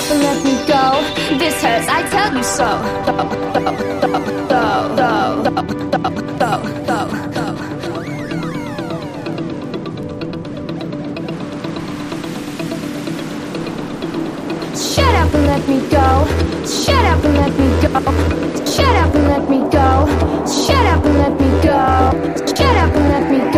up and let me go. This hurts, I tell you so. Shut up and let me go. Shut up and let me go. Shut up and let me go. Shut up and let me go. Shut up and let me go.